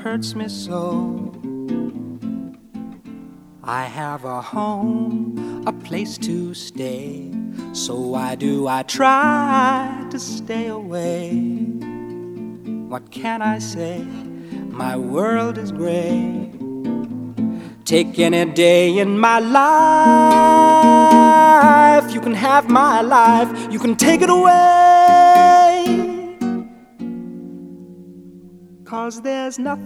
hurts me so. I have a home, a place to stay, so why do I try to stay away? What can I say? My world is gray. Take any day in my life, you can have my life, you can take it away, 'cause there's nothing